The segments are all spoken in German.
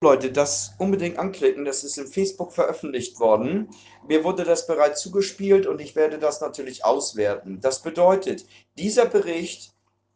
Leute, das unbedingt anklicken, das ist in Facebook veröffentlicht worden. Mir wurde das bereits zugespielt und ich werde das natürlich auswerten. Das bedeutet, dieser Bericht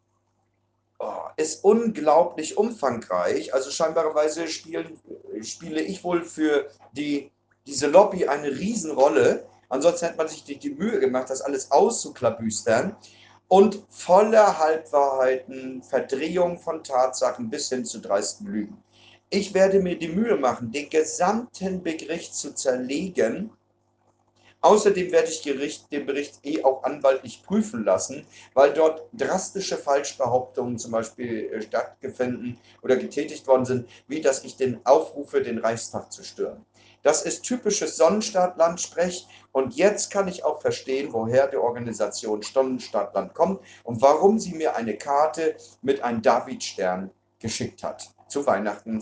ist unglaublich umfangreich. Also scheinbarerweise spiele ich wohl für diese Lobby eine Riesenrolle. Ansonsten hätte man sich nicht die Mühe gemacht, das alles auszuklabüstern. Und voller Halbwahrheiten, Verdrehung von Tatsachen bis hin zu dreisten Lügen. Ich werde mir die Mühe machen, den gesamten Bericht zu zerlegen. Außerdem werde ich den Bericht auch anwaltlich prüfen lassen, weil dort drastische Falschbehauptungen zum Beispiel stattgefunden oder getätigt worden sind, wie dass ich den aufrufe, den Reichstag zu stürmen. Das ist typisches Sonnenstaat-Land-Sprech und jetzt kann ich auch verstehen, woher die Organisation Sonnenstaat-Land kommt und warum sie mir eine Karte mit einem Davidstern geschickt hat zu Weihnachten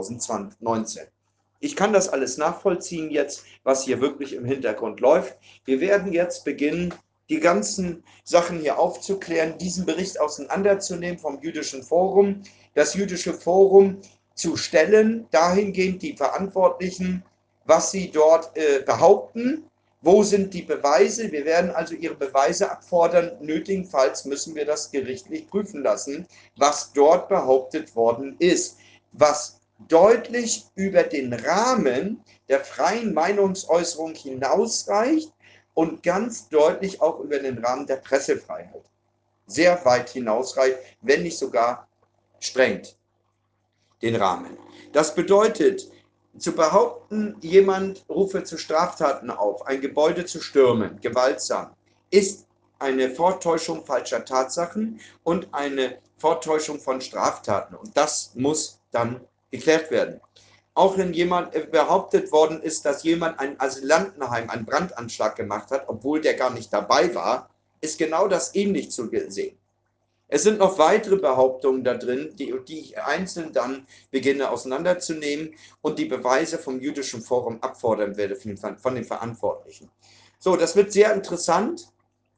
2019. Ich kann das alles nachvollziehen jetzt, was hier wirklich im Hintergrund läuft. Wir werden jetzt beginnen, die ganzen Sachen hier aufzuklären, diesen Bericht auseinanderzunehmen vom Jüdischen Forum, das Jüdische Forum zu stellen, dahingehend die Verantwortlichen, was sie dort behaupten, wo sind die Beweise. Wir werden also ihre Beweise abfordern. Nötigenfalls müssen wir das gerichtlich prüfen lassen, was dort behauptet worden ist. Was deutlich über den Rahmen der freien Meinungsäußerung hinausreicht und ganz deutlich auch über den Rahmen der Pressefreiheit sehr weit hinausreicht, wenn nicht sogar sprengt den Rahmen. Das bedeutet, zu behaupten, jemand rufe zu Straftaten auf, ein Gebäude zu stürmen, gewaltsam, ist eine Vortäuschung falscher Tatsachen und eine Vortäuschung von Straftaten. Und das muss dann geklärt werden. Auch wenn jemand behauptet worden ist, dass jemand ein Asylantenheim, einen Brandanschlag gemacht hat, obwohl der gar nicht dabei war, ist genau das ähnlich zu sehen. Es sind noch weitere Behauptungen da drin, die ich einzeln dann beginne auseinanderzunehmen und die Beweise vom Jüdischen Forum abfordern werde von den Verantwortlichen. So, das wird sehr interessant.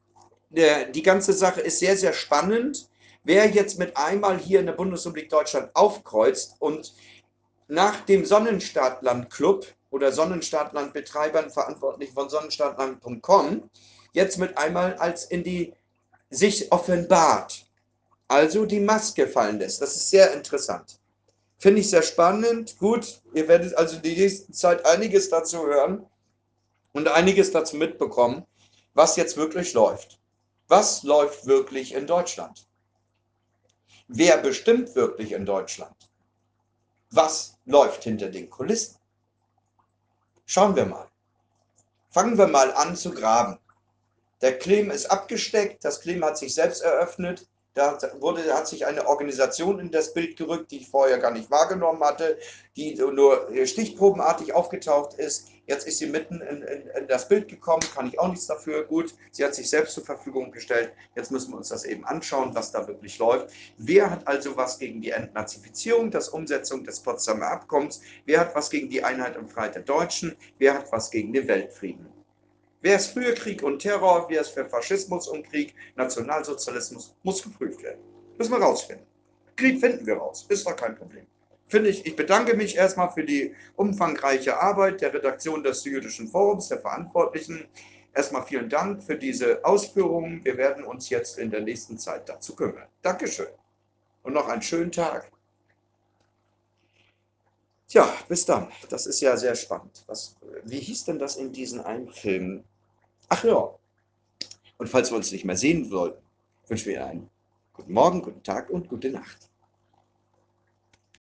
Die ganze Sache ist sehr, sehr spannend. Wer jetzt mit einmal hier in der Bundesrepublik Deutschland aufkreuzt und nach dem Sonnenstaatland-Club oder Sonnenstaatland-Betreibern verantwortlich von sonnenstaatland.com jetzt mit einmal als in die sich offenbart, also die Maske fallen lässt. Das ist sehr interessant. Finde ich sehr spannend. Gut, ihr werdet also die nächste Zeit einiges dazu hören und einiges dazu mitbekommen, was jetzt wirklich läuft. Was läuft wirklich in Deutschland? Wer bestimmt wirklich in Deutschland? Was läuft hinter den Kulissen? Schauen wir mal. Fangen wir mal an zu graben. Der Claim ist abgesteckt, das Claim hat sich selbst eröffnet. Hat sich eine Organisation in das Bild gerückt, die ich vorher gar nicht wahrgenommen hatte, die nur stichprobenartig aufgetaucht ist. Jetzt ist sie mitten in das Bild gekommen, kann ich auch nichts dafür. Gut, sie hat sich selbst zur Verfügung gestellt. Jetzt müssen wir uns das eben anschauen, was da wirklich läuft. Wer hat also was gegen die Entnazifizierung, das Umsetzung des Potsdamer Abkommens? Wer hat was gegen die Einheit und Freiheit der Deutschen? Wer hat was gegen den Weltfrieden? Wer ist für Krieg und Terror, wer ist für Faschismus und Krieg, Nationalsozialismus, muss geprüft werden. Müssen wir rausfinden. Krieg finden wir raus, ist doch kein Problem. Finde ich, ich bedanke mich erstmal für die umfangreiche Arbeit der Redaktion des Jüdischen Forums, der Verantwortlichen. Erstmal vielen Dank für diese Ausführungen. Wir werden uns jetzt in der nächsten Zeit dazu kümmern. Dankeschön und noch einen schönen Tag. Tja, bis dann. Das ist ja sehr spannend. Wie hieß denn das in diesen einen Film? Ach ja, und falls wir uns nicht mehr sehen sollten, wünschen wir einen guten Morgen, guten Tag und gute Nacht.